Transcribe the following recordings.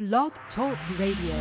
Blog Talk Radio.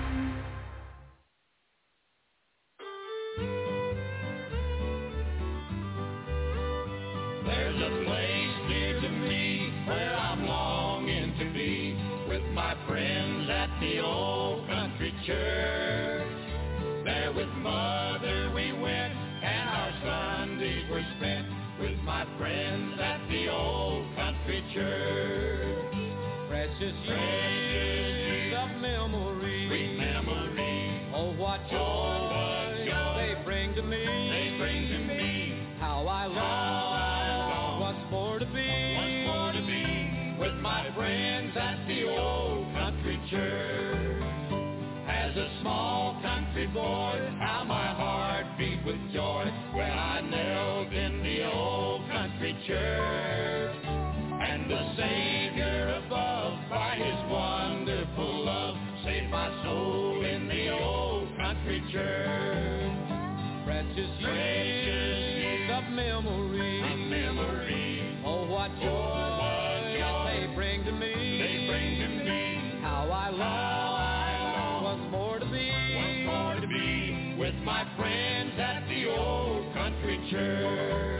There's a place near to me where I'm longing to be with my friends at the old country church. There with Mother we went and our Sundays were spent with my friends at the old country church. Precious years of memory, sweet memory. Oh, what joy they bring to me. They bring to me. How I long once more to be with my friends at the old country church. As a small country boy, how my heart beat with joy when I knelt in the old country church. And the Savior above, by his wonderful love, saved my soul in the old country church. Precious years of memory, oh what joy they bring to me. They bring to me. How I long once more to be with my friends at the old country church.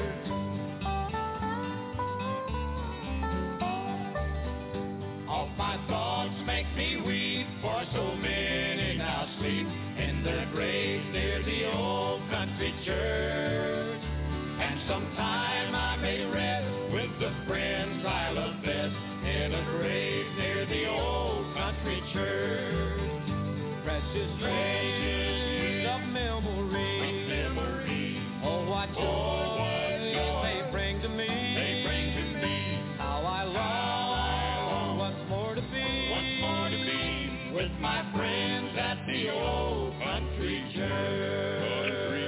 All my thoughts make me weep, for so many now sleep in their graves near the old country church. And sometime I may rest with the friends I love best in a grave near the old country church. Precious years of memory, oh what joy they bring to me. They bring to me. How I long once more to be with my friends at the old country church.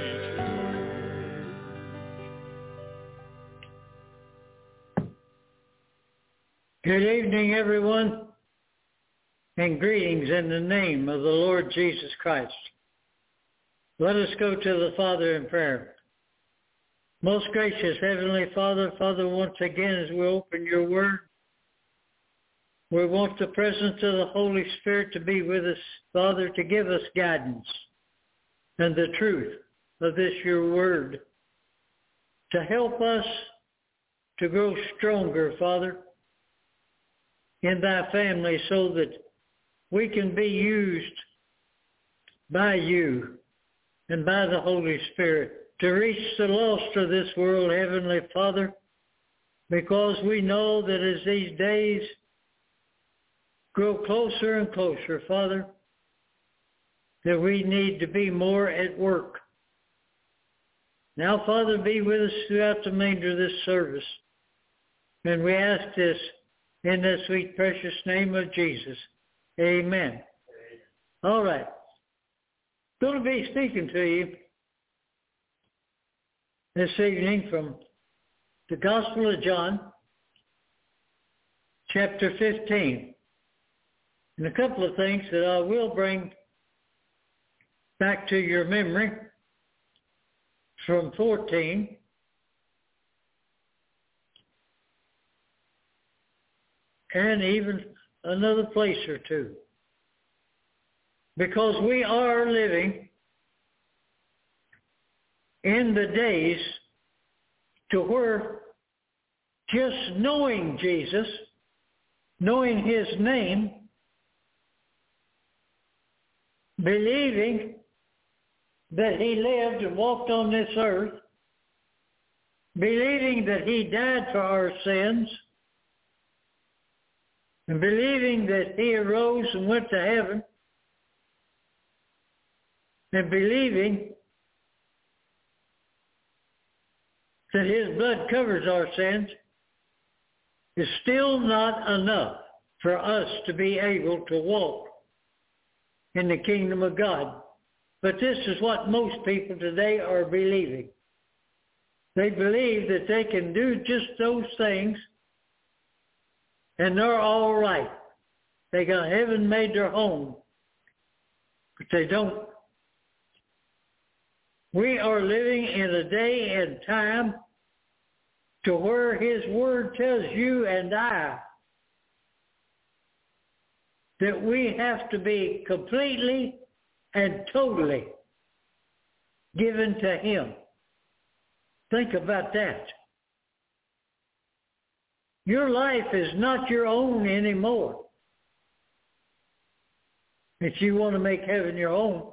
Good evening, everyone, and greetings in the name of the Lord Jesus Christ. Let us go to the Father in prayer. Most gracious Heavenly Father, once again as we open your word, we want the presence of the Holy Spirit to be with us, Father, to give us guidance and the truth of this your word, to help us to grow stronger, Father, in thy family so that we can be used by you and by the Holy Spirit to reach the lost of this world, Heavenly Father, because we know that as these days grow closer and closer, Father, that we need to be more at work. Now, Father, be with us throughout the remainder of this service. And we ask this in the sweet, precious name of Jesus. Amen. All right. Going to be speaking to you this evening from the Gospel of John, chapter 15. And a couple of things that I will bring back to your memory from 14. And even another place or two. Because we are living in the days to where just knowing Jesus, knowing his name, believing that he lived and walked on this earth, believing that he died for our sins, and believing that he arose and went to heaven, and believing that his blood covers our sins, is still not enough for us to be able to walk in the kingdom of God. But this is what most people today are believing. They believe that they can do just those things and they're all right. They got heaven made their home. But they don't. We are living in a day and time to where his word tells you and I that we have to be completely and totally given to Him. Think about that. Your life is not your own anymore. If you want to make heaven your home,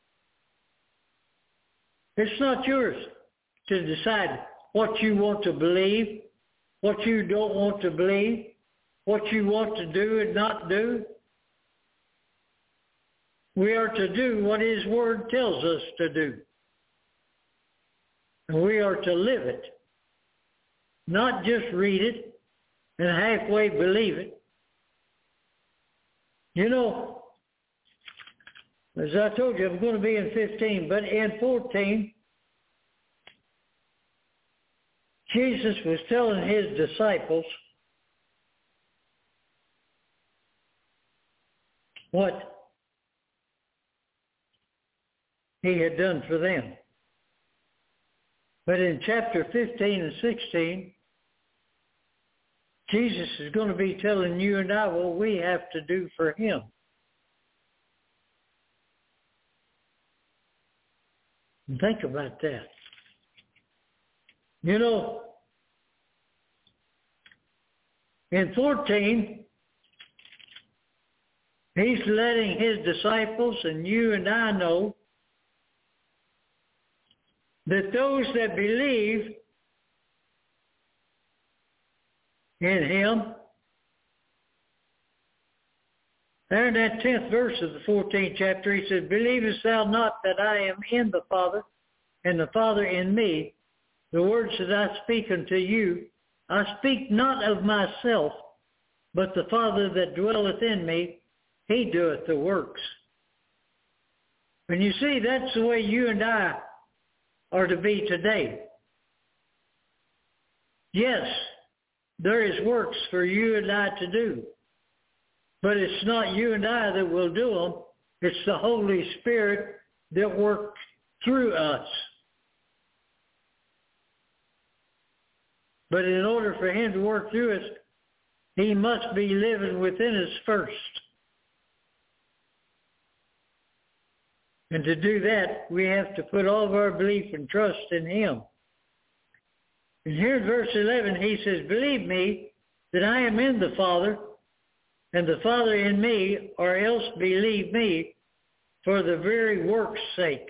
it's not yours to decide what you want to believe, what you don't want to believe, what you want to do and not do. We are to do what His Word tells us to do. And we are to live it, not just read it and halfway believe it. You know, as I told you, I'm going to be in 15, but in 14, Jesus was telling His disciples what He had done for them. But in chapter 15 and 16, Jesus is going to be telling you and I what we have to do for Him. And think about that. You know, in 14, He's letting His disciples and you and I know that those that believe in Him, there in that 10th verse of the 14th chapter, He says, "Believest thou not that I am in the Father, and the Father in me? The words that I speak unto you, I speak not of myself, but the Father that dwelleth in me, He doeth the works." And you see, that's the way you and I are to be today. Yes, there is works for you and I to do, but it's not you and I that will do them. It's the Holy Spirit that works through us. But in order for Him to work through us, He must be living within us first. And to do that, we have to put all of our belief and trust in Him. And here in verse 11, He says, "Believe me that I am in the Father, and the Father in me, or else believe me for the very work's sake."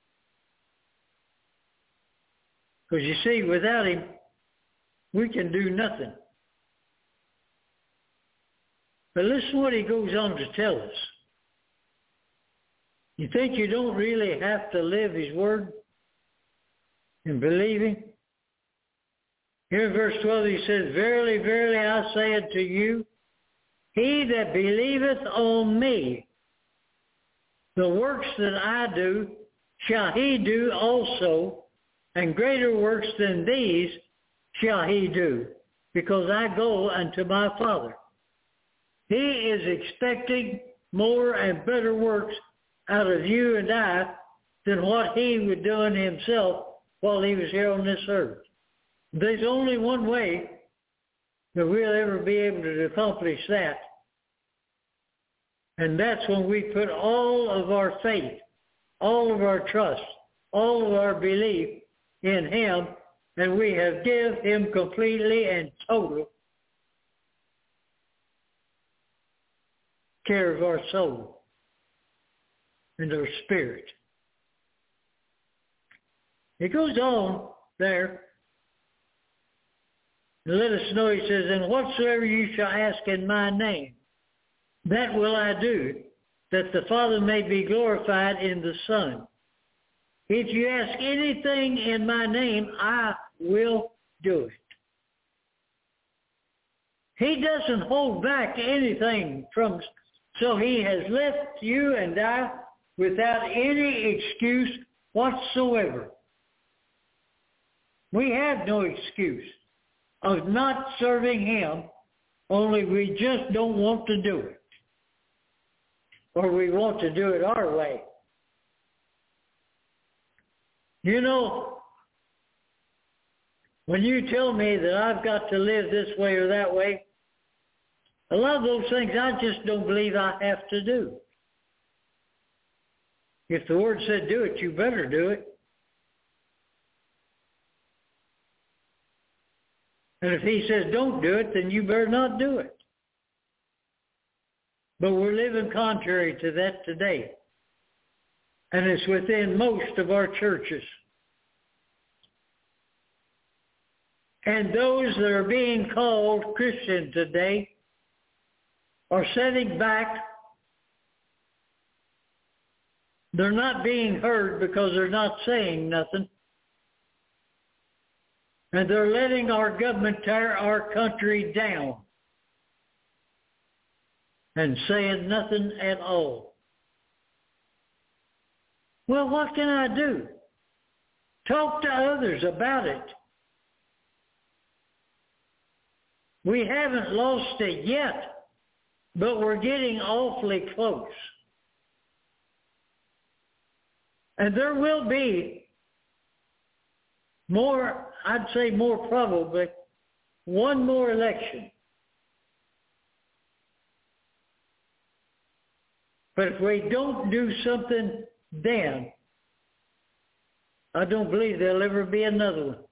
Because you see, without Him, we can do nothing. But listen what He goes on to tell us. You think you don't really have to live His Word and believe Him? Here in verse 12 He says, "Verily, verily, I say unto you, he that believeth on me, the works that I do, shall he do also, and greater works than these shall he do, because I go unto my Father." He is expecting more and better works out of you and I than what He was doing Himself while He was here on this earth. There's only one way that we'll ever be able to accomplish that, and that's when we put all of our faith, all of our trust, all of our belief in Him, and we have given Him completely and total care of our soul and our spirit. He goes on there and let us know, He says, "And whatsoever you shall ask in my name, that will I do, that the Father may be glorified in the Son. If you ask anything in my name, I will do it." He doesn't hold back anything from us. So He has left you and I without any excuse whatsoever. We have no excuse of not serving Him, only we just don't want to do it. Or we want to do it our way. You know, when you tell me that I've got to live this way or that way, A lot of those things I just don't believe I have to do. If the Word said do it, you better do it. And if He says don't do it, then you better not do it. But we're living contrary to that today. And it's within most of our churches. And those that are being called Christian today are sitting back. They're not being heard because they're not saying nothing. And they're letting our government tear our country down and saying nothing at all. Well, what can I do? Talk to others about it. We haven't lost it yet, but we're getting awfully close. And there will be more, I'd say more probably, one more election. But if we don't do something then, I don't believe there'll ever be another one.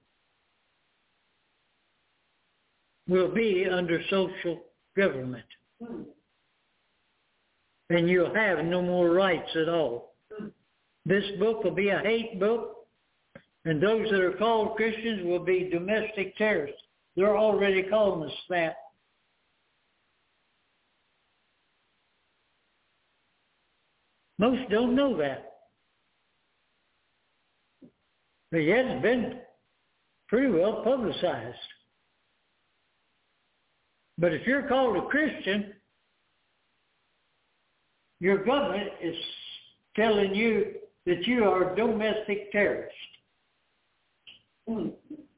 We'll be under social government. And you'll have no more rights at all. This book will be a hate book, and those that are called Christians will be domestic terrorists. They're already calling us that. Most don't know that. But yet it's been pretty well publicized. But if you're called a Christian, your government is telling you that you are a domestic terrorist. And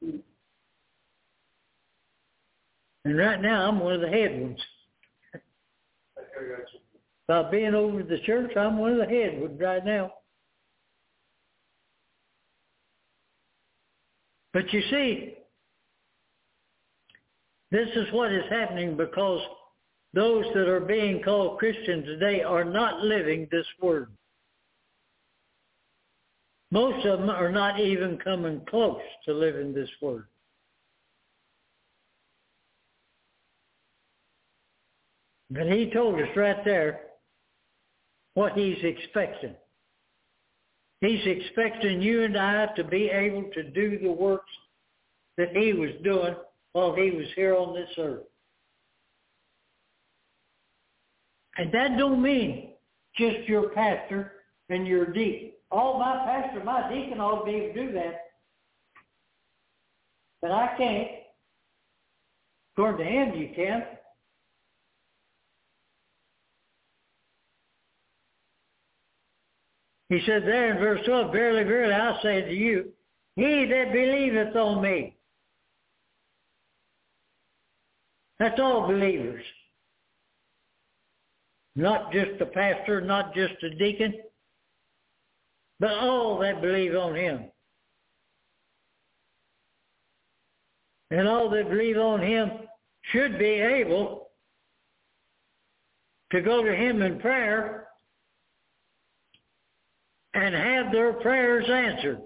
right now, I'm one of the head ones. By being over the church, I'm one of the head ones right now. But you see, this is what is happening because those that are being called Christian today are not living this word. Most of them are not even coming close to living this word. But he told us right there what he's expecting. He's expecting you and I to be able to do the works that he was doing while he was here on this earth. And that don't mean just your pastor and your deacon. Oh, my pastor, my deacon ought to be able to do that. But I can't. According to him, you can. He said there in verse 12, verily, verily, I say to you, he that believeth on me. That's all believers. Not just the pastor, not just the deacon, but all that believe on him. And all that believe on him should be able to go to him in prayer and have their prayers answered.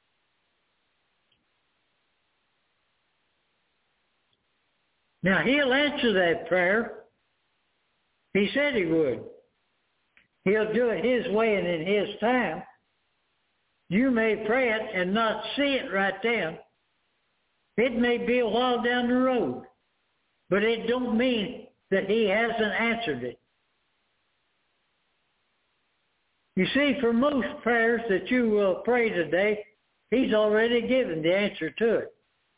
Now, he'll answer that prayer. He said he would. He'll do it his way and in his time. You may pray it and not see it right then. It may be a while down the road, but it don't mean that he hasn't answered it. You see, for most prayers that you will pray today, he's already given the answer to it.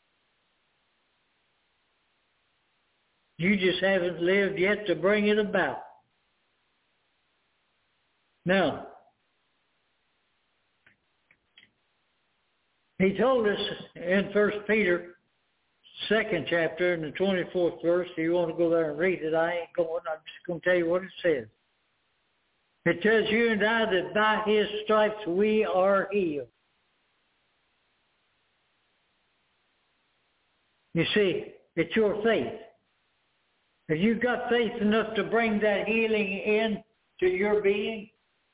You just haven't lived yet to bring it about. Now, he told us in 1 Peter, 2nd chapter, in the 24th verse, if you want to go there and read it, I ain't going. I'm just going to tell you what it says. It tells you and I that by his stripes we are healed. You see, it's your faith. Have you got faith enough to bring that healing in to your being?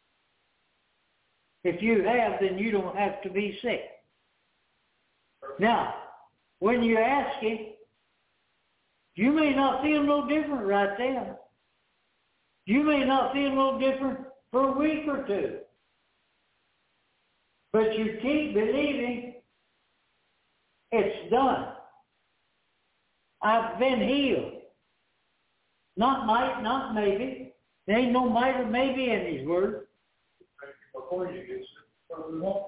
If you have, then you don't have to be sick. Now, when you ask Him, you may not feel no different right then. You may not feel no different for a week or two. But you keep believing it's done. I've been healed. Not might, not maybe. There ain't no might or maybe in His Word. Before you get sick, we want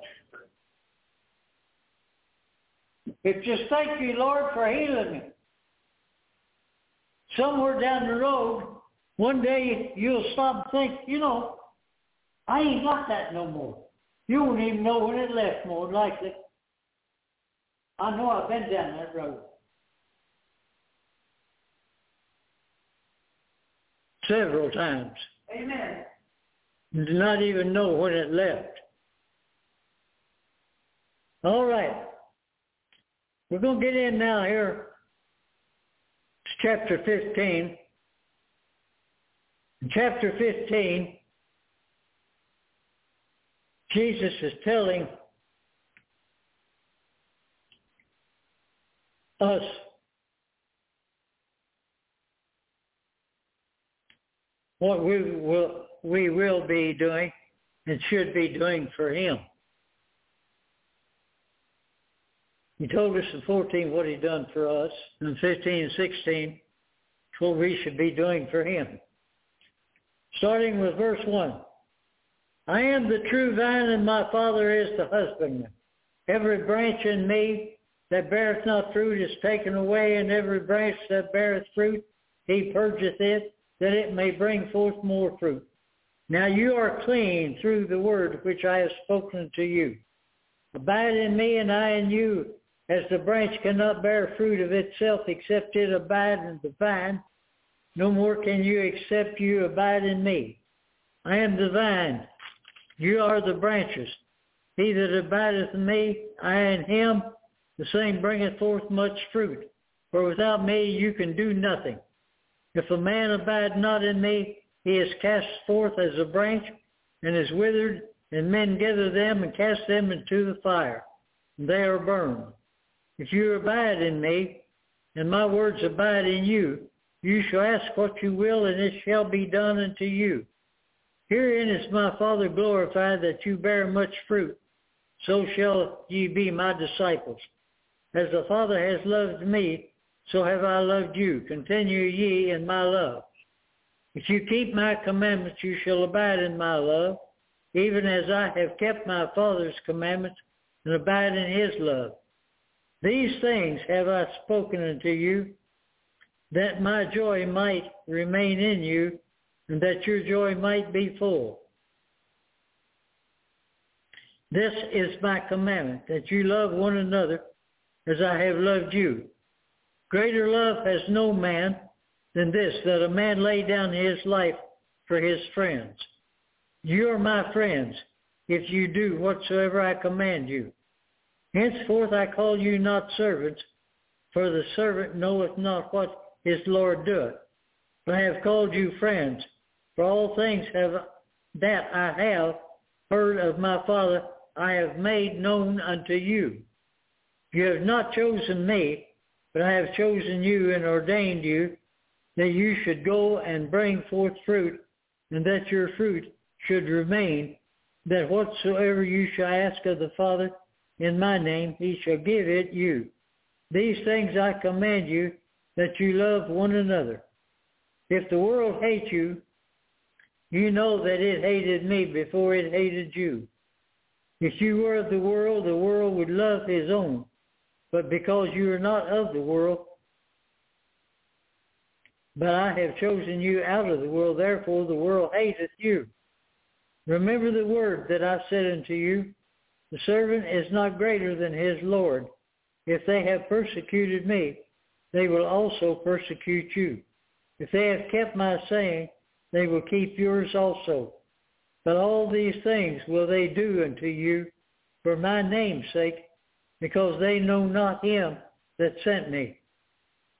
you. It's just thank you, Lord, for healing me. Somewhere down the road, one day you'll stop and think, you know, I ain't got that no more. You won't even know when it left, more than likely. I know I've been down that road. Several times. Amen. Do not even know when it left. All right. We're going to get in now here. It's chapter 15. In chapter 15, Jesus is telling us what we will be doing and should be doing for Him. He told us in 14 what He done for us, and 15 and 16 what we should be doing for Him. Starting with verse 1. I am the true vine, and my Father is the husbandman. Every branch in me that beareth not fruit is taken away, and every branch that beareth fruit, He purgeth it, that it may bring forth more fruit. Now you are clean through the word which I have spoken to you. Abide in me, and I in you. As the branch cannot bear fruit of itself except it abide in the vine, no more can you except you abide in me. I am the vine, you are the branches. He that abideth in me, I in him, the same bringeth forth much fruit. For without me you can do nothing. If a man abide not in me, he is cast forth as a branch, and is withered, and men gather them and cast them into the fire, and they are burned. If you abide in me, and my words abide in you, you shall ask what you will, and it shall be done unto you. Herein is my Father glorified, that you bear much fruit, so shall ye be my disciples. As the Father has loved me, so have I loved you. Continue ye in my love. If you keep my commandments, you shall abide in my love, even as I have kept my Father's commandments and abide in his love. These things have I spoken unto you, that my joy might remain in you, and that your joy might be full. This is my commandment, that you love one another as I have loved you. Greater love has no man than this, that a man lay down his life for his friends. You are my friends, if you do whatsoever I command you. Henceforth I call you not servants, for the servant knoweth not what his Lord doeth. But I have called you friends, for all things that I have heard of my Father I have made known unto you. You have not chosen me, but I have chosen you and ordained you, that you should go and bring forth fruit, and that your fruit should remain, that whatsoever you shall ask of the Father in my name, he shall give it you. These things I command you, that you love one another. If the world hates you, you know that it hated me before it hated you. If you were of the world would love his own. But because you are not of the world, but I have chosen you out of the world, therefore the world hateth you. Remember the word that I said unto you, the servant is not greater than his Lord. If they have persecuted me, they will also persecute you. If they have kept my saying, they will keep yours also. But all these things will they do unto you for my name's sake, because they know not him that sent me.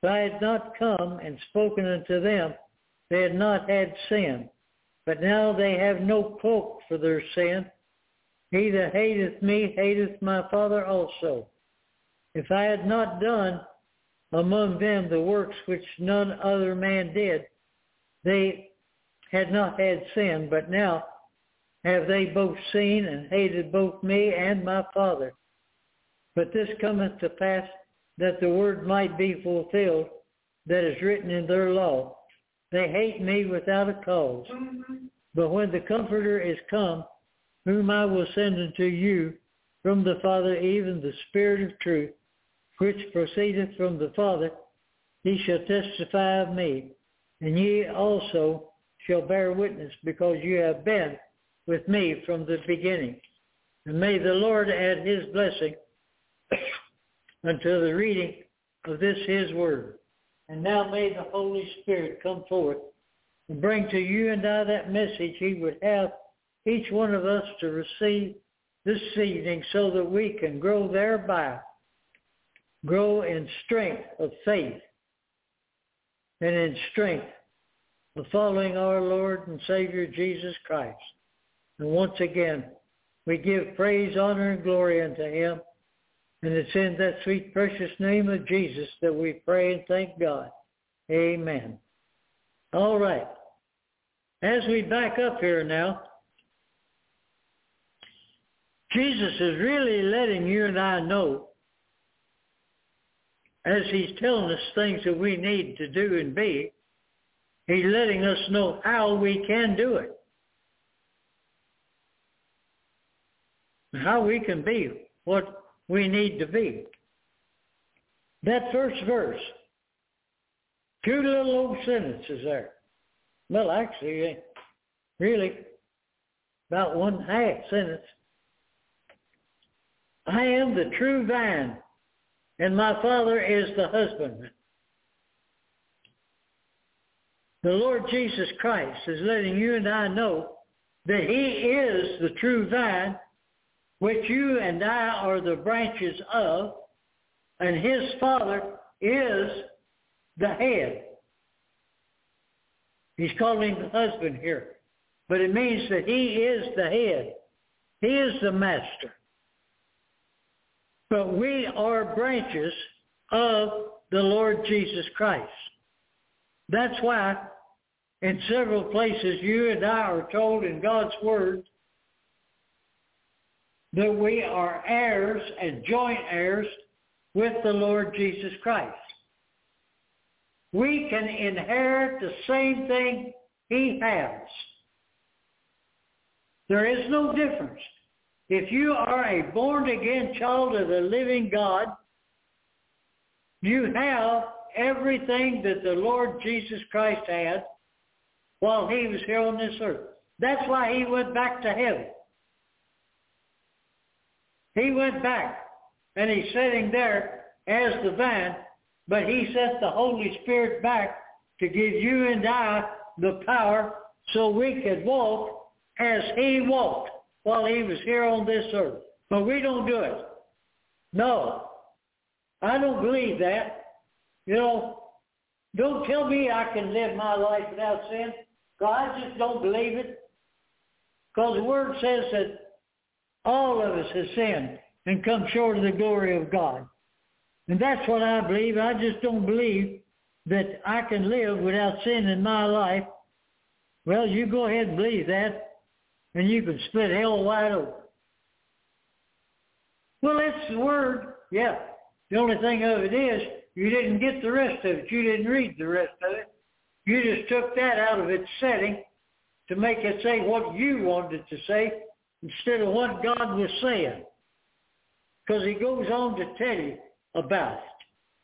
If I had not come and spoken unto them, they had not had sin. But now they have no cloak for their sin. He that hateth me hateth my Father also. If I had not done among them the works which none other man did, they had not had sin, but now have they both seen and hated both me and my Father. But this cometh to pass, that the word might be fulfilled that is written in their law. They hate me without a cause. But when the Comforter is come, whom I will send unto you from the Father, even the Spirit of truth, which proceedeth from the Father, he shall testify of me. And ye also shall bear witness, because you have been with me from the beginning. And may the Lord add his blessing unto the reading of this his word. And now may the Holy Spirit come forth and bring to you and I that message he would have each one of us to receive this evening, so that we can grow thereby, grow in strength of faith and in strength of following our Lord and Savior Jesus Christ. And once again, we give praise, honor, and glory unto him. And it's in that sweet, precious name of Jesus that we pray and thank God. Amen. All right. As we back up here now, Jesus is really letting you and I know, as he's telling us things that we need to do and be, he's letting us know how we can do it. How we can be what we need to be. That first verse, two little old sentences there. Well, actually, really, about one half sentence. I am the true vine, and my Father is the husbandman. The Lord Jesus Christ is letting you and I know that he is the true vine, which you and I are the branches of, and his Father is the head. He's calling him the husband here, but it means that he is the head. He is the master. But we are branches of the Lord Jesus Christ. That's why in several places you and I are told in God's Word that we are heirs and joint heirs with the Lord Jesus Christ. We can inherit the same thing he has. There is no difference. If you are a born-again child of the living God, you have everything that the Lord Jesus Christ had while he was here on this earth. That's why he went back to heaven. He went back, and he's sitting there as the vine, but he sent the Holy Spirit back to give you and I the power so we could walk as he walked while he was here on this earth. But we don't do it. No, I don't believe that. You know, don't tell me I can live my life without sin, because I just don't believe it. Because the Word says that all of us have sinned and come short of the glory of God. And that's what I believe. I just don't believe that I can live without sin in my life. Well, you go ahead and believe that, and you can split hell wide open. Well, that's the Word. Yeah. The only thing of it is, you didn't get the rest of it. You didn't read the rest of it. You just took that out of its setting to make it say what you wanted it to say instead of what God was saying. Because he goes on to tell you about it.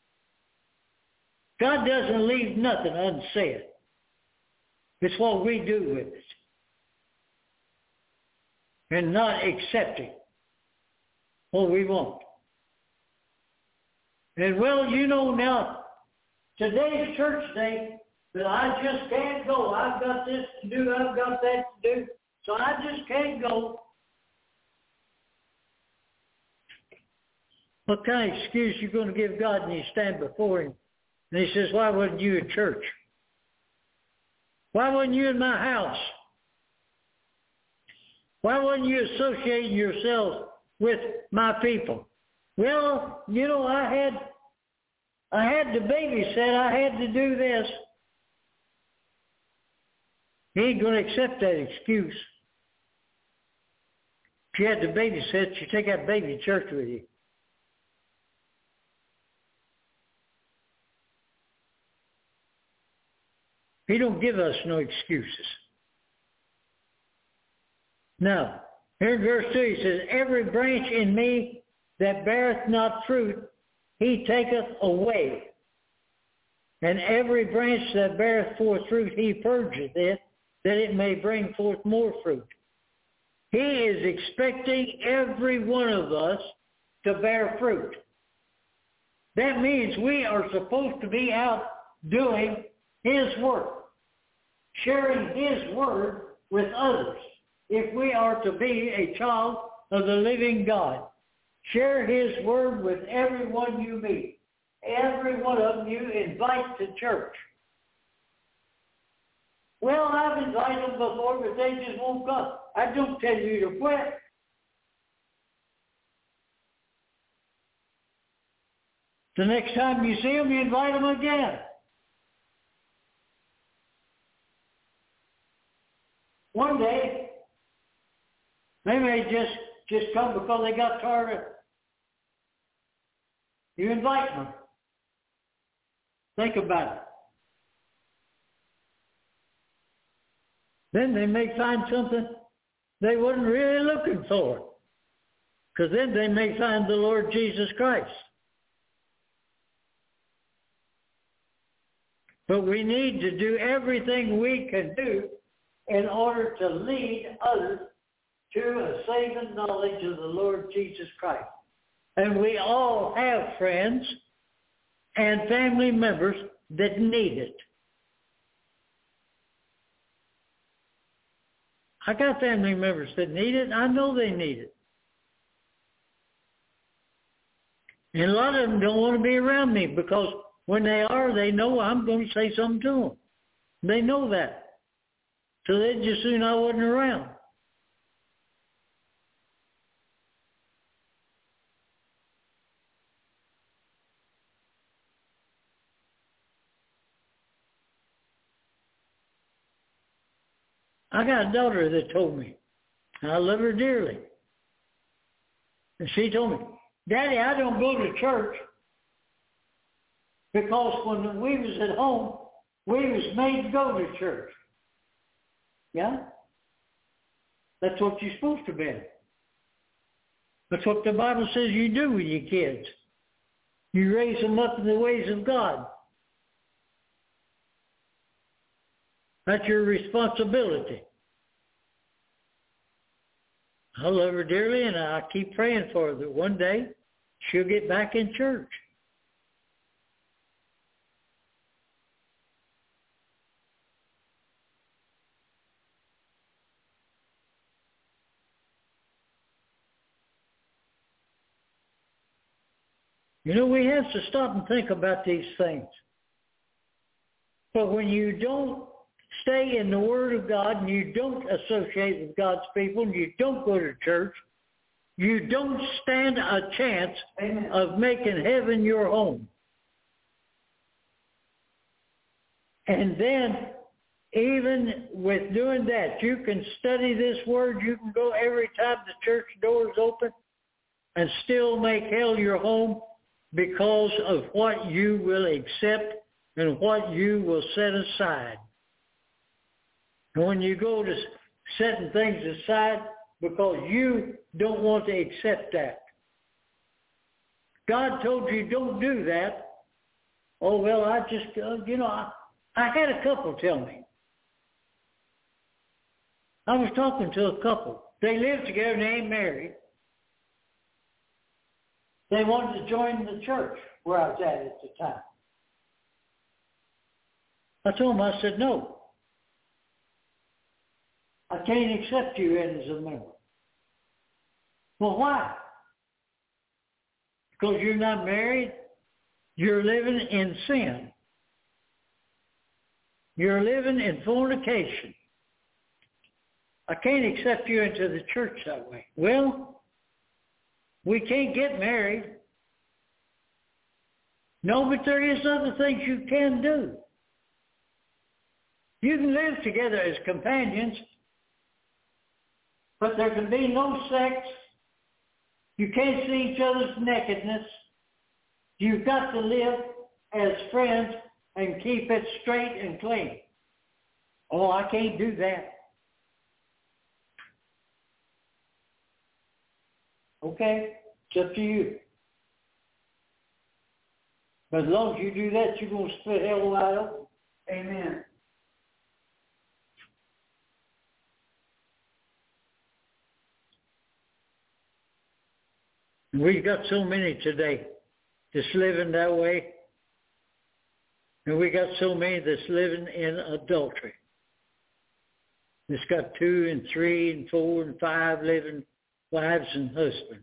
God doesn't leave nothing unsaid. It's what we do with it. And not accepting what we want. And well, you know now, today's church day, that I just can't go. I've got this to do, I've got that to do, so I just can't go. What kind of excuse you going to give God when you stand before him And he says, why wasn't you at church? Why wasn't you in my house? Why wasn't you associating yourself with my people? Well, you know, I had to babysit. I had to do this. He ain't going to accept that excuse. If you had to babysit, you take that baby to church with you. He don't give us no excuses. Now, here in verse 2, he says, every branch in me that beareth not fruit, he taketh away. And every branch that beareth forth fruit, he purgeth it, that it may bring forth more fruit. He is expecting every one of us to bear fruit. That means we are supposed to be out doing his work, sharing his word with others. If we are to be a child of the living God, share his word with everyone you meet. Every one of them you invite to church. Well, I've invited them before, but they just won't come. I don't tell you to quit. The next time you see them, you invite them again. One day, they may just come because they got tired of you invite them. Think about it. Then they may find something they wasn't really looking for. Because then they may find the Lord Jesus Christ. But we need to do everything we can do in order to lead others to a saving knowledge of the Lord Jesus Christ. And we all have friends and family members that need it. I got family members that need it. I know they need it. And a lot of them don't want to be around me because when they are, they know I'm going to say something to them. They know that. So they'd just soon I wasn't around. I got a daughter that told me, and I love her dearly. And she told me, Daddy, I don't go to church because when we was at home, we was made to go to church. Yeah? That's what you're supposed to be. That's what the Bible says you do with your kids. You raise them up in the ways of God. That's your responsibility. I love her dearly, and I keep praying for her that one day she'll get back in church. You know, we have to stop and think about these things. But when you don't stay in the Word of God and you don't associate with God's people and you don't go to church, you don't stand a chance of making heaven your home. And then, even with doing that, you can study this Word. You can go every time the church doors open and still make hell your home because of what you will accept and what you will set aside. And when you go to setting things aside because you don't want to accept that. God told you don't do that. Oh, well, I just, I had a couple tell me. I was talking to a couple. They live together and they ain't married. They wanted to join the church where I was at the time. I told them, I said, no. I can't accept you in as a member. Well, why? Because you're not married. You're living in sin. You're living in fornication. I can't accept you into the church that way. Well, we can't get married. No, but there is other things you can do. You can live together as companions, but there can be no sex. You can't see each other's nakedness. You've got to live as friends and keep it straight and clean. Oh, I can't do that. Okay, it's up to you. But as long as you do that, you're going to split hell wide open. Amen. We've got so many today that's living that way. And we got so many that's living in adultery. That's got 2 and 3 and 4 and 5 living wives and husbands.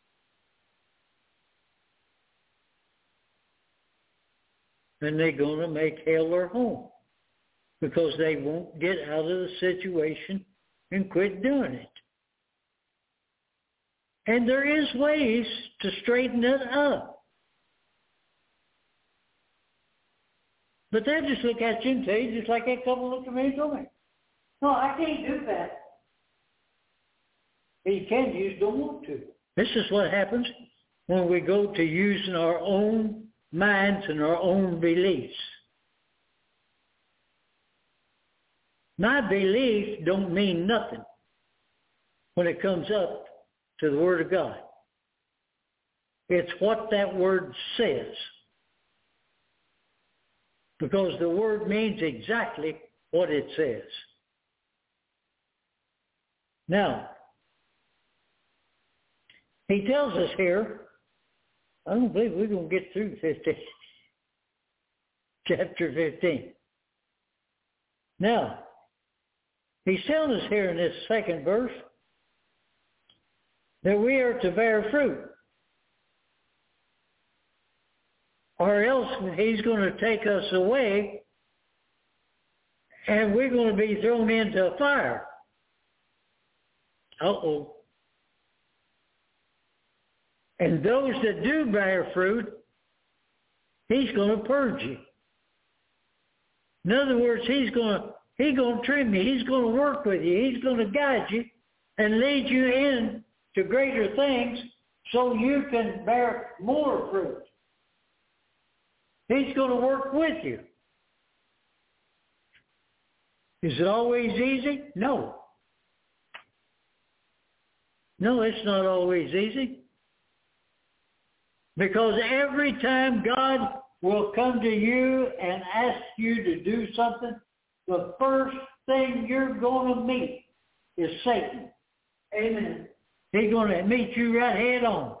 And they're going to make hell their home because they won't get out of the situation and quit doing it. And there is ways to straighten it up. But they'll just look at you and tell you, just like that couple looked at me and told me, no, I can't do that. But you can, you just don't want to. This is what happens when we go to using our own minds and our own beliefs. My belief don't mean nothing when it comes up to the Word of God. It's what that Word says. Because the Word means exactly what it says. Now, he tells us here, I don't believe we're going to get through 15, chapter 15. Now, he's telling us here in this second verse that we are to bear fruit. Or else he's going to take us away and we're going to be thrown into a fire. Uh-oh. And those that do bear fruit, he's going to purge you. In other words, he's going to trim you. He's going to work with you. He's going to guide you and lead you in to greater things so you can bear more fruit. He's going to work with you. Is it always easy? No. No, it's not always easy. Because every time God will come to you and ask you to do something, the first thing you're going to meet is Satan. Amen. He's going to meet you right head on.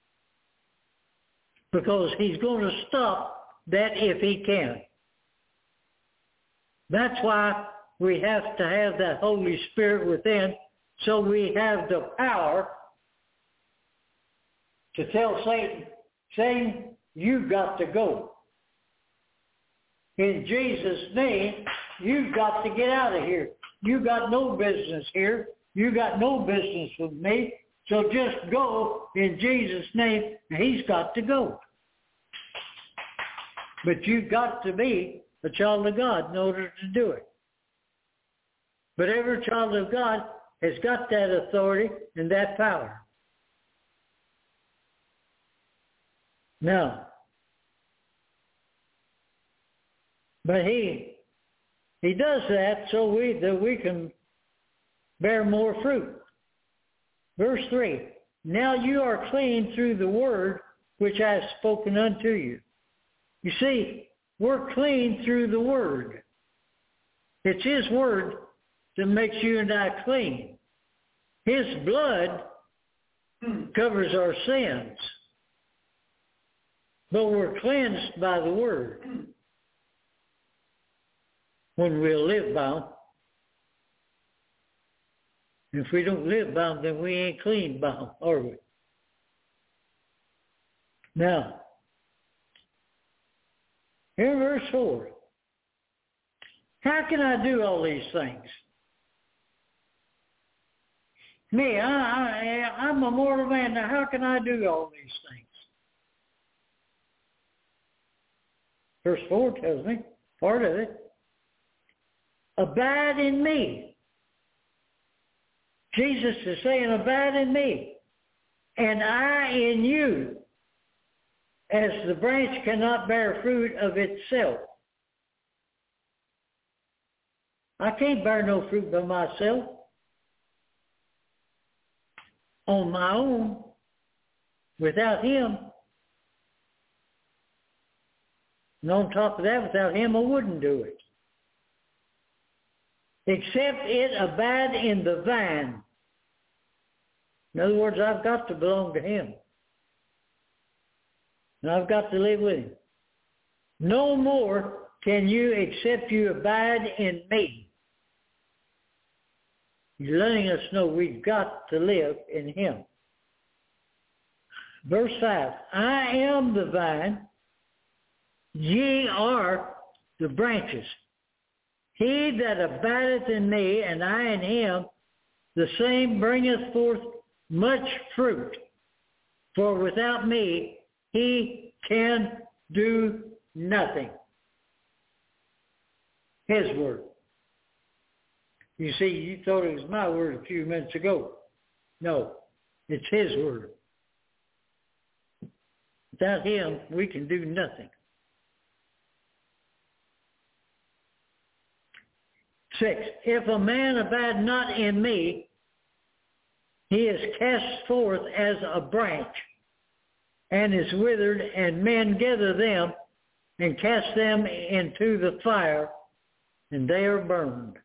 Because he's going to stop that if he can. That's why we have to have that Holy Spirit within, so we have the power to tell Satan, Satan, you've got to go. In Jesus' name, you've got to get out of here. You got no business here. You got no business with me. So just go in Jesus' name, and he's got to go. But you've got to be a child of God in order to do it. But every child of God has got that authority and that power. Now, but he does that so that we can bear more fruit. Verse 3, now you are clean through the word which I have spoken unto you. You see, we're clean through the word. It's his word that makes you and I clean. His blood covers our sins. But we're cleansed by the word when we'll live by them. If we don't live by them, then we ain't clean by them, are we? Now, here in verse 4, How can I do all these things? Me, I'm a mortal man. Now, how can I do all these things? Verse 4 tells me, part of it, abide in me. Jesus is saying, abide in me, and I in you, as the branch cannot bear fruit of itself. I can't bear no fruit by myself. On my own, without Him. And on top of that, without Him, I wouldn't do it. Except it abide in the vine. In other words, I've got to belong to Him. And I've got to live with Him. No more can you except you abide in me. He's letting us know we've got to live in Him. Verse 5, I am the vine, ye are the branches. He that abideth in me, and I in him, the same bringeth forth much fruit. For without me, he can do nothing. His word. You see, you thought it was my word a few minutes ago. No, it's His word. Without Him, we can do nothing. 6, if a man abide not in me, he is cast forth as a branch, and is withered, and men gather them, and cast them into the fire, and they are burned.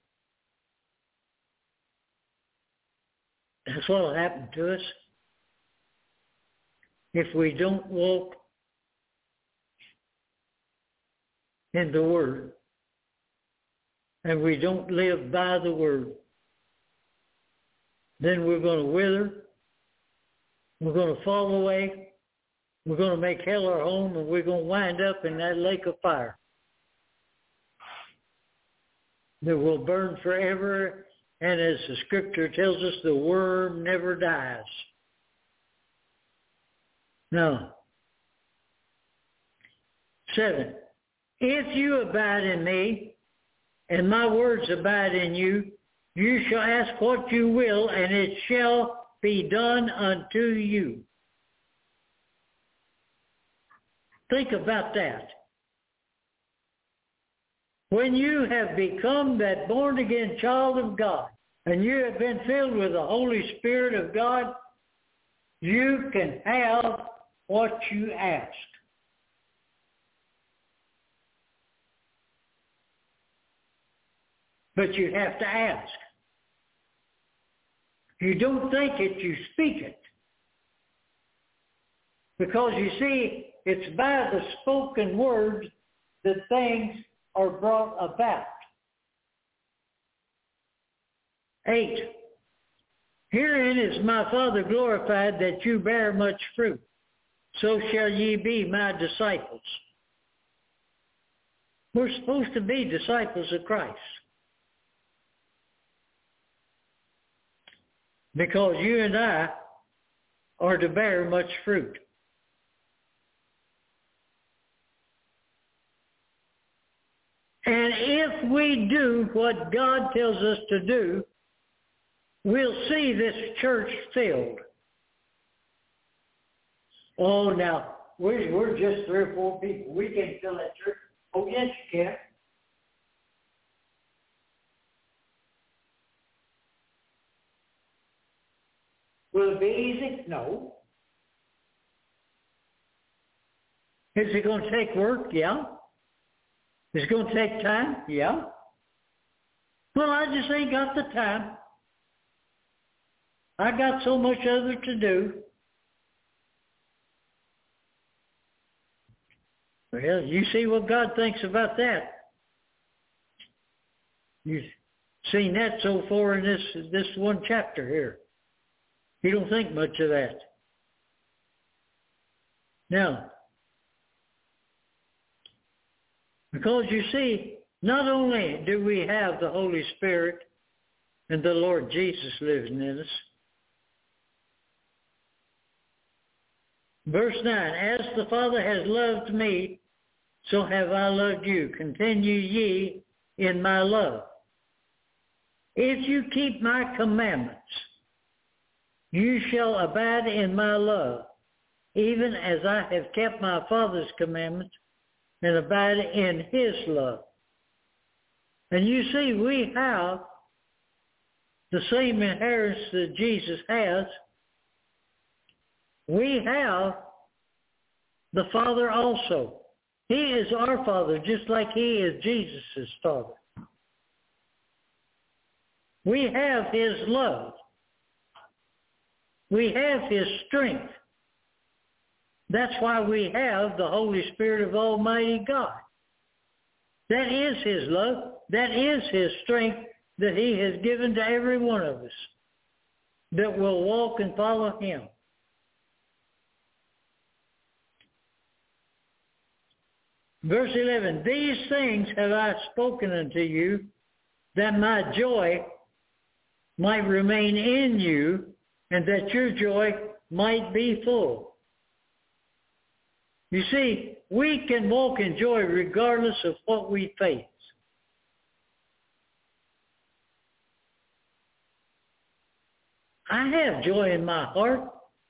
That's what will happen to us if we don't walk in the Word and we don't live by the Word. Then we're going to wither, we're going to fall away, we're going to make hell our home, and we're going to wind up in that lake of fire that will burn forever. And as the scripture tells us, the worm never dies. Now, 7, if you abide in me, and my words abide in you, you shall ask what you will, and it shall be done unto you. Think about that. When you have become that born-again child of God, and you have been filled with the Holy Spirit of God, you can have what you ask. But you have to ask. You don't think it, you speak it. Because you see, it's by the spoken words that things are brought about. 8, herein is my Father glorified, that you bear much fruit. So shall ye be my disciples. We're supposed to be disciples of Christ. Because you and I are to bear much fruit. And if we do what God tells us to do, we'll see this church filled. Oh, now, we're just 3 or 4 people. We can't fill that church. Oh, yes, you can. Will it be easy? No. Is it going to take work? Yeah. Is it going to take time? Yeah. Well, I just ain't got the time. I got so much other to do. Well, you see what God thinks about that. You've seen that so far in this one chapter here. He don't think much of that. Now, because you see, not only do we have the Holy Spirit and the Lord Jesus living in us, verse 9, as the Father has loved me, so have I loved you. Continue ye in my love. If you keep my commandments, you shall abide in my love, even as I have kept my Father's commandments and abide in his love. And you see, we have the same inheritance that Jesus has. We have the Father also. He is our Father, just like he is Jesus' Father. We have his love. We have his strength. That's why we have the Holy Spirit of Almighty God. That is his love. That is his strength that he has given to every one of us that will walk and follow him. Verse 11, these things have I spoken unto you, that my joy might remain in you, and that your joy might be full. You see, we can walk in joy regardless of what we face. I have joy in my heart.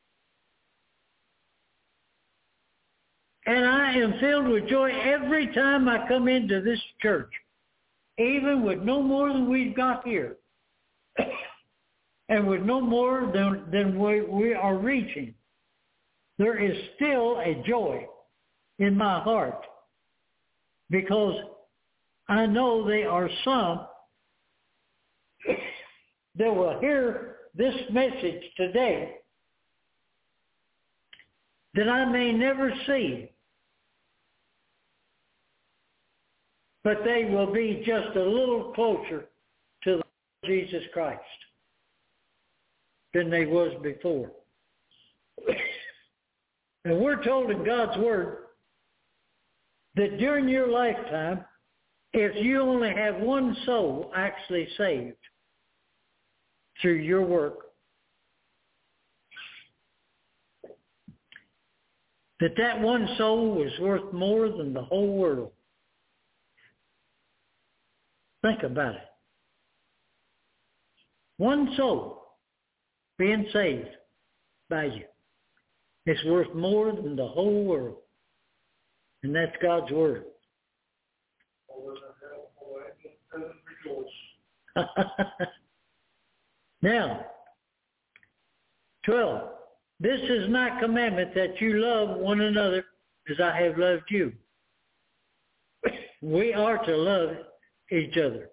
And I am filled with joy every time I come into this church, even with no more than we've got here, and with no more than we are reaching. There is still a joy in my heart, because I know there are some that will hear this message today that I may never see, but they will be just a little closer to the Lord Jesus Christ than they was before. And we're told in God's Word that during your lifetime, if you only have one soul actually saved through your work, that one soul was worth more than the whole world. Think about it. One soul being saved by you is worth more than the whole world. And that's God's Word. Now, 12. This is my commandment, that you love one another as I have loved you. We are to love each other.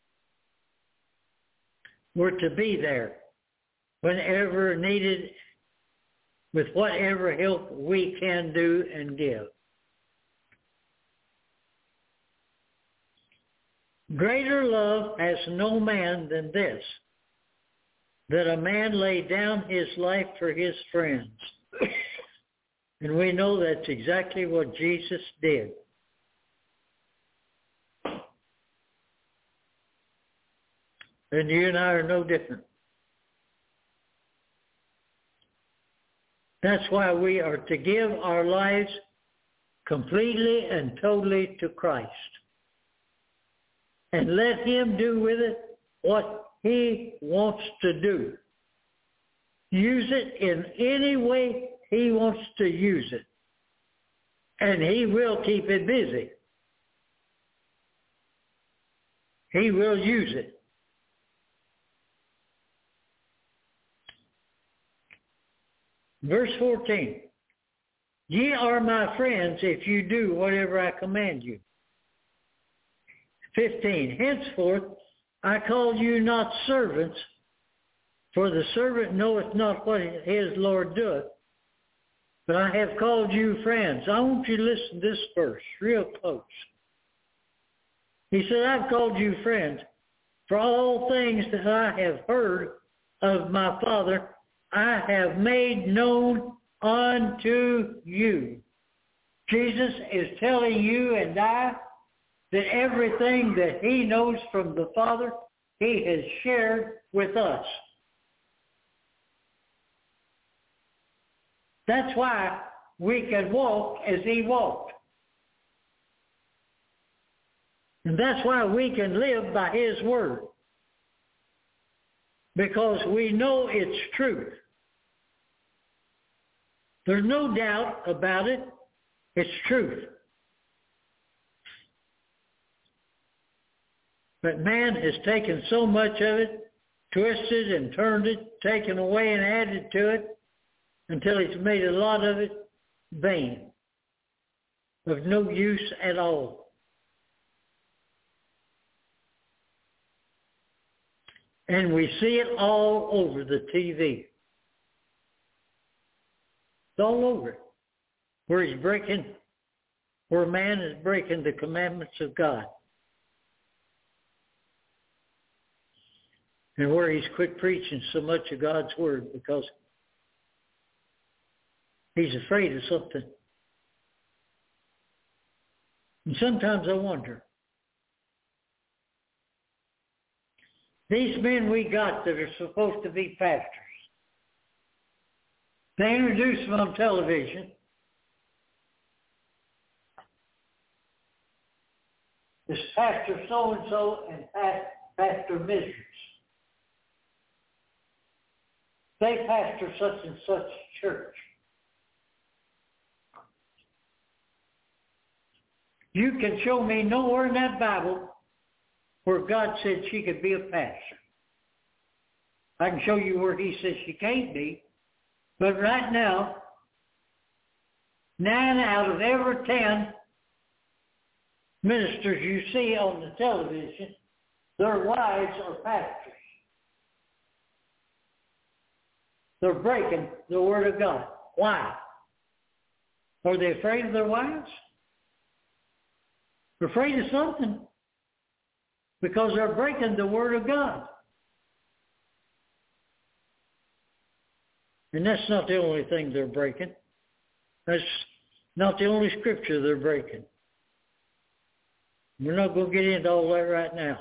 We're to be there whenever needed, with whatever help we can do and give. Greater love has no man than this, that a man lay down his life for his friends. And we know that's exactly what Jesus did. And you and I are no different. That's why we are to give our lives completely and totally to Christ. And let him do with it what he wants to do. Use it in any way he wants to use it. And he will keep it busy. He will use it. Verse 14. Ye are my friends if you do whatever I command you. 15. Henceforth I call you not servants, for the servant knoweth not what his Lord doeth, but I have called you friends. I want you to listen to this verse real close. He said, I've called you friends, for all things that I have heard of my Father, I have made known unto you. Jesus is telling you and I that everything that he knows from the Father, he has shared with us. That's why we can walk as he walked. And that's why we can live by his word. Because we know it's truth. There's no doubt about it. It's truth. But man has taken so much of it, twisted and turned it, taken away and added to it, until he's made a lot of it vain, of no use at all. And we see it all over the TV. It's all over it. Where man is breaking the commandments of God. And where he's quit preaching so much of God's word because he's afraid of something. And sometimes I wonder, these men we got that are supposed to be pastors, they introduce them on television. It's Pastor so-and-so and Pastor Mrs. They pastor such and such church. You can show me nowhere in that Bible where God said she could be a pastor. I can show you where he says she can't be. But right now, 9 out of every 10 ministers you see on the television, their wives are pastors. They're breaking the word of God. Why? Are they afraid of their wives? They're afraid of something. Because they're breaking the word of God. And that's not the only thing they're breaking. That's not the only scripture they're breaking. We're not going to get into all that right now.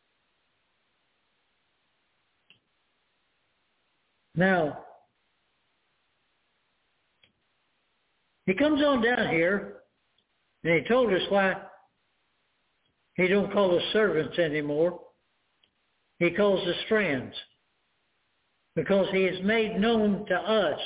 Now, he comes on down here, and he told us why he don't call us servants anymore. He calls us friends. Because he has made known to us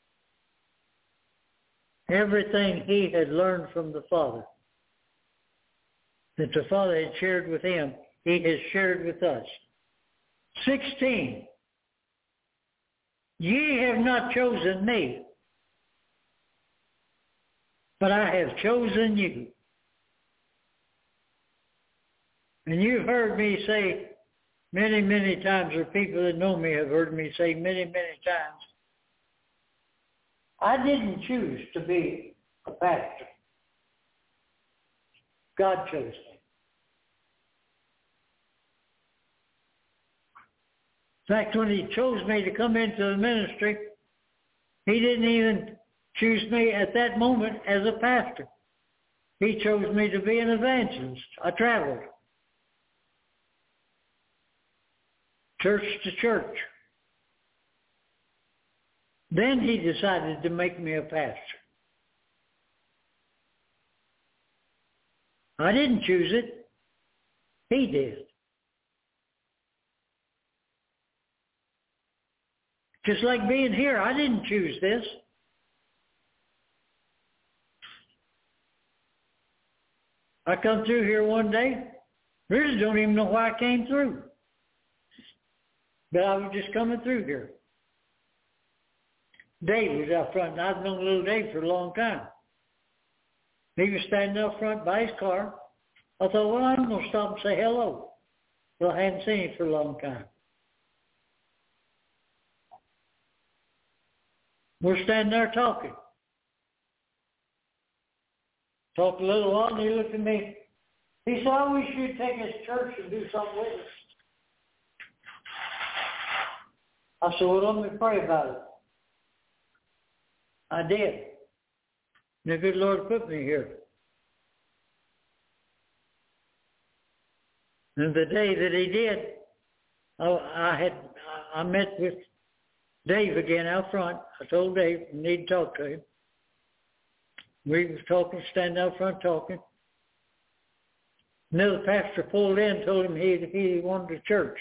everything he had learned from the Father. That the Father had shared with him, he has shared with us. 16. Ye have not chosen me, but I have chosen you. And you've heard me say many, many times, or people that know me have heard me say many, many times, I didn't choose to be a pastor. God chose me. In fact, when he chose me to come into the ministry, he didn't even choose me at that moment as a pastor. He chose me to be an evangelist. I traveled. Church to church. Then he decided to make me a pastor. I didn't choose it. He did. Just like being here, I didn't choose this. I come through here one day. Really don't even know why I came through. But I was just coming through here. Dave was out front, and I've known little Dave for a long time. He was standing up front by his car. I thought, well, I'm going to stop and say hello. Well, I hadn't seen him for a long time. We're standing there talking. Talked a little while, and he looked at me. He said, I wish you'd take us to church and do something with us. I said, well, let me pray about it. I did. And the good Lord put me here. And the day that he did, I met with Dave again out front. I told Dave I need to talk to him. We was talking, standing out front talking. Another pastor pulled in and told him he wanted a church.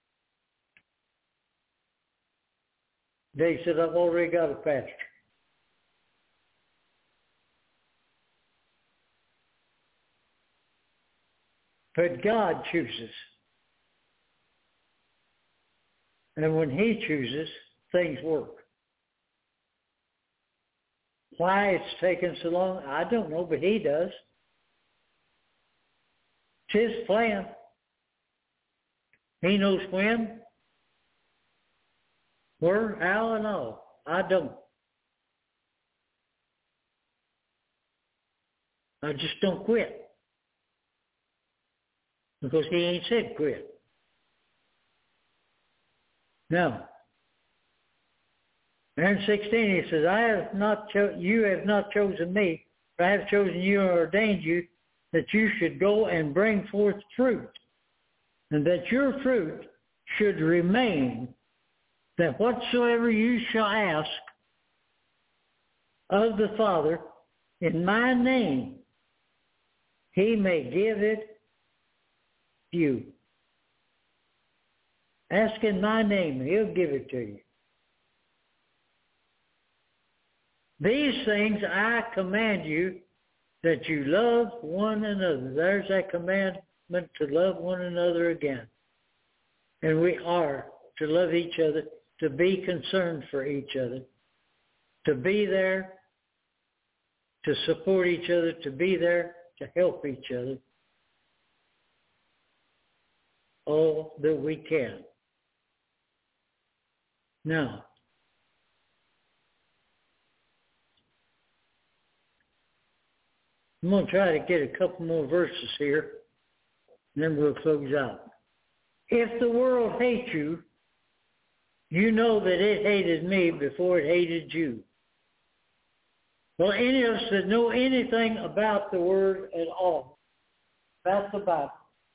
Dave said, I've already got a pastor. But God chooses. And when he chooses, things work. Why it's taken so long, I don't know, but he does. It's his plan. He knows when, where, how, and all. I don't. I just don't quit. Because he ain't said quit. Now, in 16 he says, you have not chosen me, but I have chosen you and ordained you that you should go and bring forth fruit, and that your fruit should remain, that whatsoever you shall ask of the Father in my name, he may give it you. Ask in my name, he'll give it to you. These things I command you, that you love one another. There's that commandment to love one another again. And we are to love each other, to be concerned for each other, to be there, to support each other, to be there, to help each other. All that we can. Now, I'm going to try to get a couple more verses here, and then we'll close out. If the world hates you, you know that it hated me before it hated you. Well, any of us that know anything about the Word at all, about the Bible,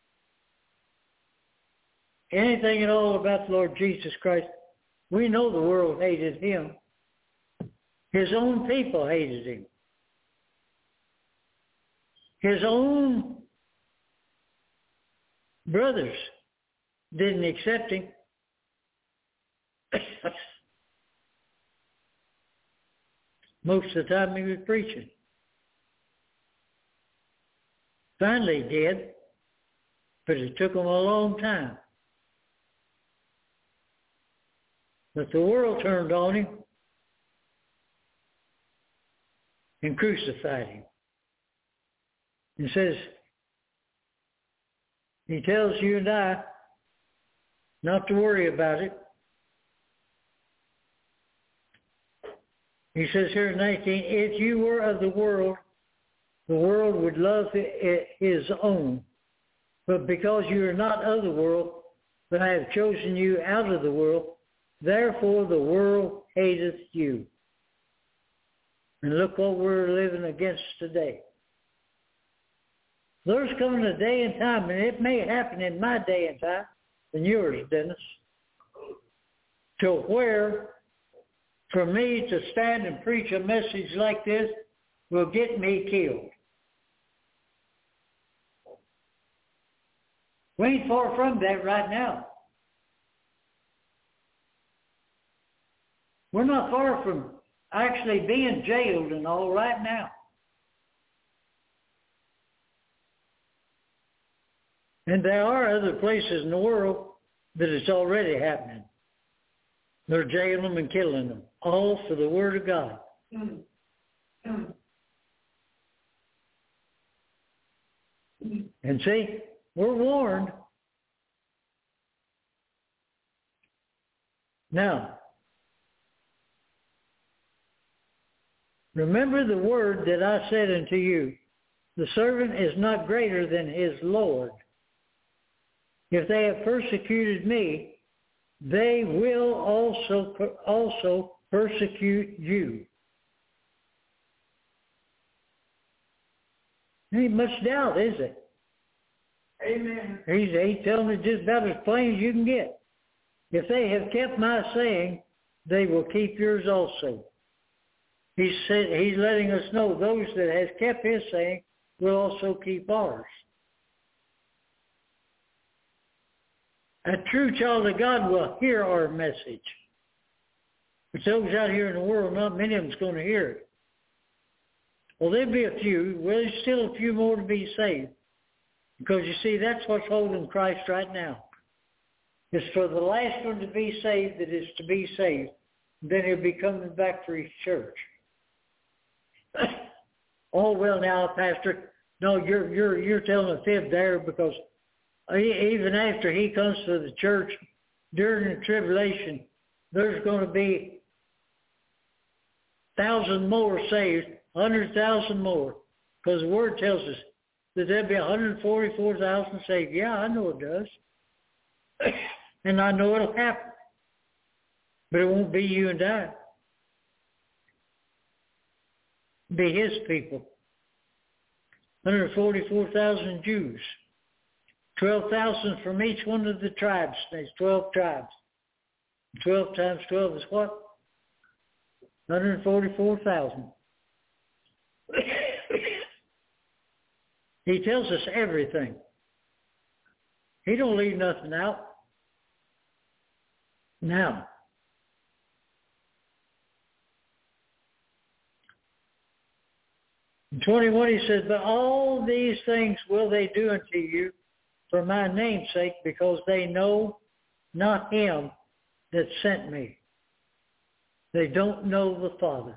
anything at all about the Lord Jesus Christ, we know the world hated him. His own people hated him. His own brothers didn't accept him. Most of the time he was preaching. Finally he did, but it took him a long time. But the world turned on him and crucified him. He says, he tells you and I not to worry about it. He says here in 19, if you were of the world would love his own. But because you are not of the world, but I have chosen you out of the world, therefore the world hateth you. And look what we're living against today. There's coming a day and time, and it may happen in my day and time, than yours, Dennis, to where for me to stand and preach a message like this will get me killed. We ain't far from that right now. We're not far from actually being jailed and all right now. And there are other places in the world that it's already happening. They're jailing them and killing them, all for the Word of God. And see, we're warned. Now, remember the word that I said unto you, the servant is not greater than his Lord. If they have persecuted me, they will also persecute you. There ain't much doubt, is it? Amen. He's telling it just about as plain as you can get. If they have kept my saying, they will keep yours also. He's letting us know those that has kept his saying will also keep ours. A true child of God will hear our message. But those out here in the world, not many of them's going to hear it. Well, there'll be a few. Well, there's still a few more to be saved. Because you see, that's what's holding Christ right now. It's for the last one to be saved that is to be saved. Then he'll be coming back for his church. Oh, well, now, Pastor, no, you're telling a fib there, because even after he comes to the church during the tribulation, there's going to be 1,000 more saved, 100,000 more, because the Word tells us that there'll be 144,000 saved. Yeah, I know it does. And I know it'll happen. But it won't be you and I. It'll be his people. 144,000 Jews. 12,000 from each one of the tribes. There's 12 tribes. 12 times 12 is what? 144,000. He tells us everything. He don't leave nothing out. Now, in 21 he says, but all these things will they do unto you for my name's sake, because they know not him that sent me. They don't know the Father.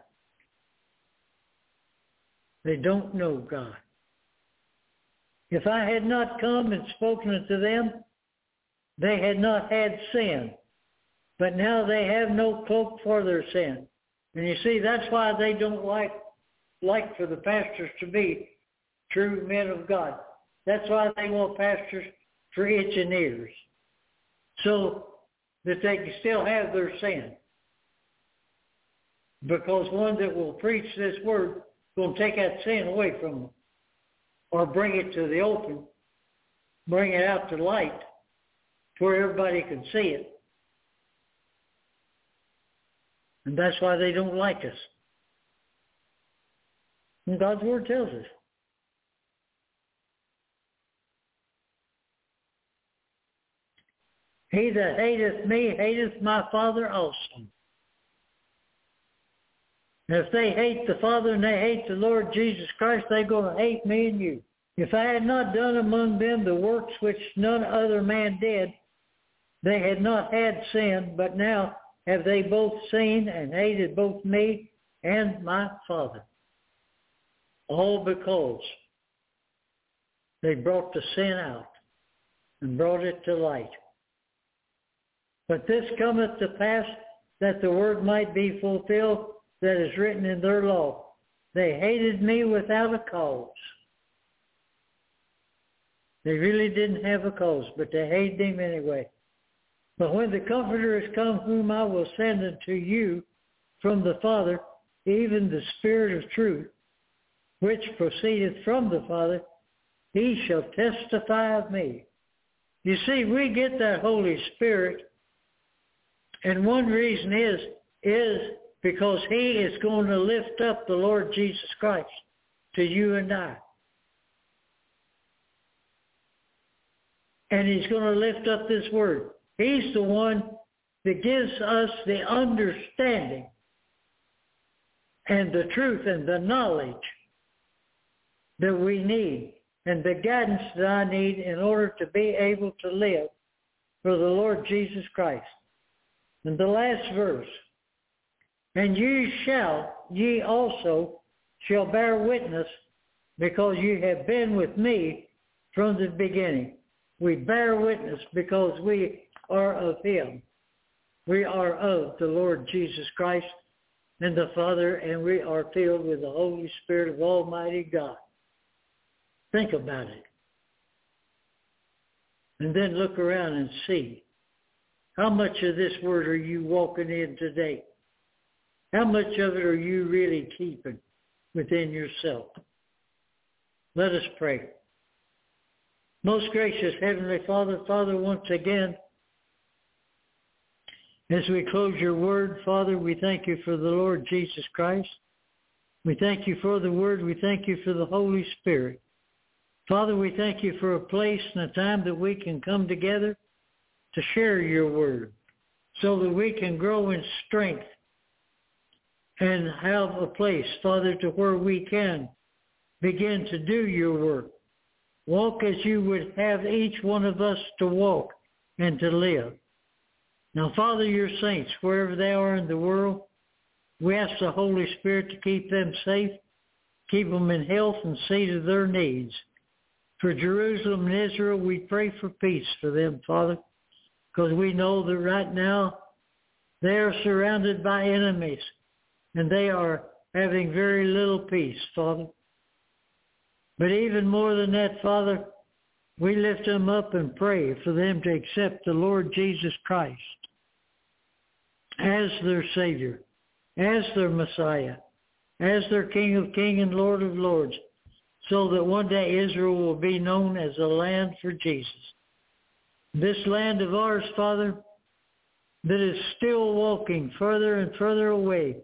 They don't know God. If I had not come and spoken to them, they had not had sin. But now they have no cloak for their sin. And you see, that's why they don't like for the pastors to be true men of God. That's why they want pastors for itching ears, so that they can still have their sin. Because one that will preach this word will take that sin away from them, or bring it to the open, bring it out to light, where everybody can see it. And that's why they don't like us. And God's Word tells us. He that hateth me hateth my Father also. And if they hate the Father and they hate the Lord Jesus Christ, they're going to hate me and you. If I had not done among them the works which none other man did, they had not had sin, but now have they both seen and hated both me and my Father. All because they brought the sin out and brought it to light. But this cometh to pass, that the word might be fulfilled that is written in their law. They hated me without a cause. They really didn't have a cause, but they hated him anyway. But when the Comforter is come, whom I will send unto you from the Father, even the Spirit of truth, which proceedeth from the Father, he shall testify of me. You see, we get that Holy Spirit, and one reason is because he is going to lift up the Lord Jesus Christ to you and I. And he's going to lift up this word. He's the one that gives us the understanding and the truth and the knowledge that we need, and the guidance that I need in order to be able to live for the Lord Jesus Christ. And the last verse, and ye also shall bear witness, because you have been with me from the beginning. We bear witness because we are of him. We are of the Lord Jesus Christ and the Father, and we are filled with the Holy Spirit of Almighty God. Think about it. And then look around and see. How much of this word are you walking in today? How much of it are you really keeping within yourself? Let us pray. Most gracious Heavenly Father, Father, once again, as we close your word, Father, we thank you for the Lord Jesus Christ. We thank you for the word. We thank you for the Holy Spirit. Father, we thank you for a place and a time that we can come together to share your word so that we can grow in strength and have a place, Father, to where we can begin to do your work. Walk as you would have each one of us to walk and to live. Now, Father, your saints, wherever they are in the world, we ask the Holy Spirit to keep them safe, keep them in health and see to their needs. For Jerusalem and Israel, we pray for peace for them, Father, because we know that right now they are surrounded by enemies and they are having very little peace, Father. But even more than that, Father, we lift them up and pray for them to accept the Lord Jesus Christ as their Savior, as their Messiah, as their King of Kings and Lord of Lords, so that one day Israel will be known as a land for Jesus. This land of ours, Father, that is still walking further and further away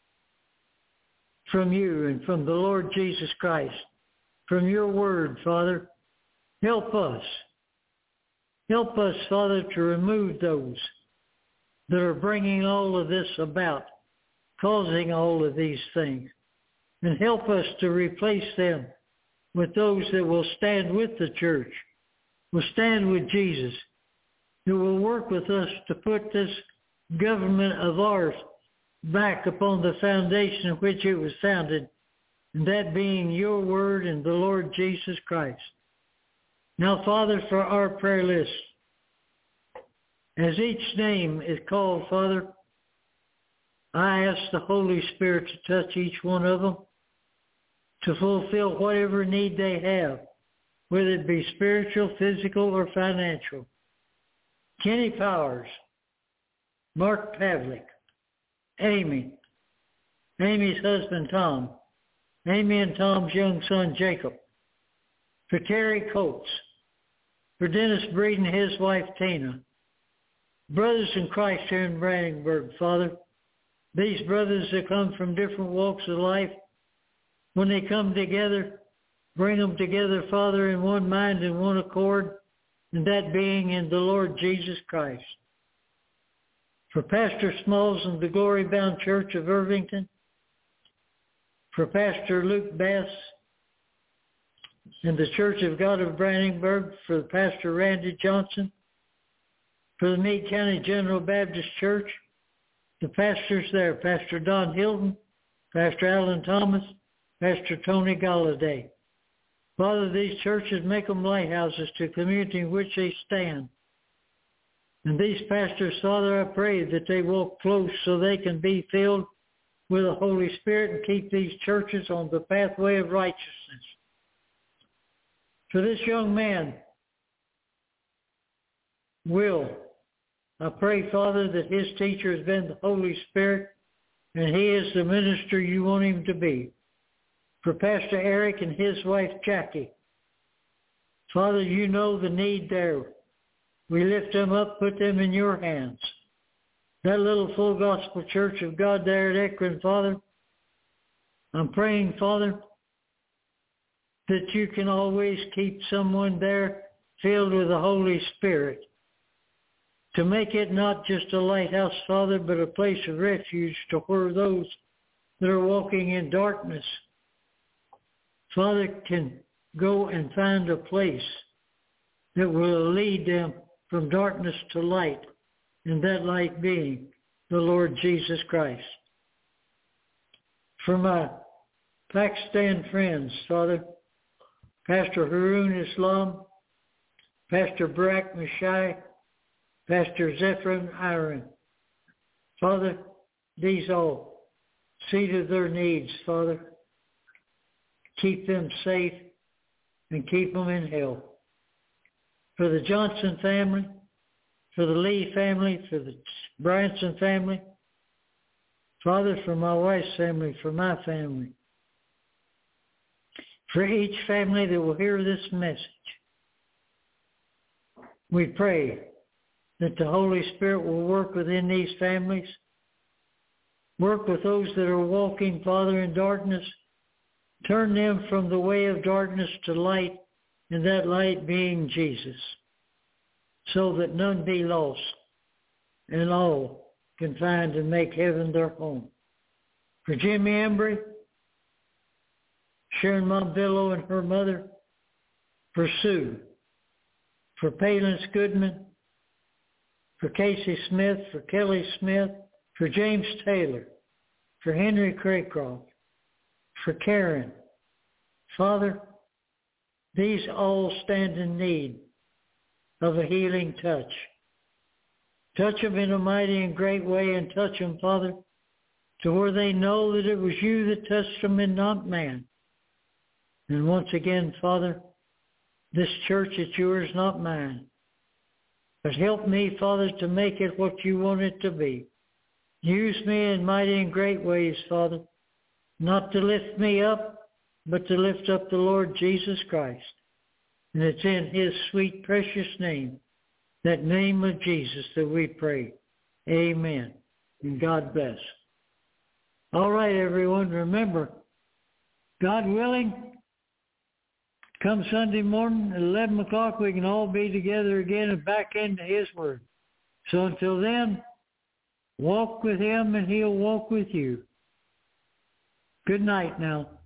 from you and from the Lord Jesus Christ, from your word, Father. Help us. Help us, Father, to remove those that are bringing all of this about, causing all of these things. And help us to replace them with those that will stand with the church, will stand with Jesus, who will work with us to put this government of ours back upon the foundation on which it was founded, and that being your word and the Lord Jesus Christ. Now, Father, for our prayer list, as each name is called, Father, I ask the Holy Spirit to touch each one of them to fulfill whatever need they have, whether it be spiritual, physical, or financial. Kenny Powers, Mark Pavlik, Amy, Amy's husband Tom, Amy and Tom's young son Jacob, for Terry Coates, for Dennis Breed and his wife Tina, brothers in Christ here in Brandenburg, Father, these brothers that come from different walks of life, when they come together, bring them together, Father, in one mind and one accord, and that being in the Lord Jesus Christ. For Pastor Smalls and the Glory Bound Church of Irvington, for Pastor Luke Bass and the Church of God of Brandenburg, for Pastor Randy Johnson, for the Meade County General Baptist Church, the pastors there, Pastor Don Hilton, Pastor Alan Thomas, Pastor Tony Galladay. Father, these churches make them lighthouses to the community in which they stand. And these pastors, Father, I pray that they walk close so they can be filled with the Holy Spirit and keep these churches on the pathway of righteousness. For this young man, Will, I pray, Father, that his teacher has been the Holy Spirit and he is the minister you want him to be. For Pastor Eric and his wife Jackie, Father, you know the need there. We lift them up, put them in your hands. That little Full Gospel Church of God there at Ekron, Father, I'm praying, Father, that you can always keep someone there filled with the Holy Spirit, to make it not just a lighthouse, Father, but a place of refuge to where those that are walking in darkness, Father, can go and find a place that will lead them from darkness to light, and that light being the Lord Jesus Christ. For my Pakistan friends, Father, Pastor Haroon Islam, Pastor Barak Mashai, Pastor Zephram Iron, Father, these all see to their needs, Father. Keep them safe and keep them in health. For the Johnson family, for the Lee family, for the Bryanson family, Father, for my wife's family, for my family, for each family that will hear this message, We pray that the Holy Spirit will work within these families, work with those that are walking, Father, in darkness, turn them from the way of darkness to light, and that light being Jesus, so that none be lost, and all can find and make heaven their home. For Jimmy Embry, Sharon Monvillo and her mother, for Sue, for Palance Goodman, for Casey Smith, for Kelly Smith, for James Taylor, for Henry Craycroft, for Karen. Father, these all stand in need of a healing touch. Touch them in a mighty and great way, and touch them, Father, to where they know that it was you that touched them and not man. And once again, Father, this church is yours, not mine. But help me, Father, to make it what you want it to be. Use me in mighty and great ways, Father, not to lift me up, but to lift up the Lord Jesus Christ. And it's in his sweet, precious name, that name of Jesus, that we pray. Amen. And God bless. All right, everyone, remember, God willing, come Sunday morning at 11 o'clock, we can all be together again and back into his word. So until then, walk with him and he'll walk with you. Good night now.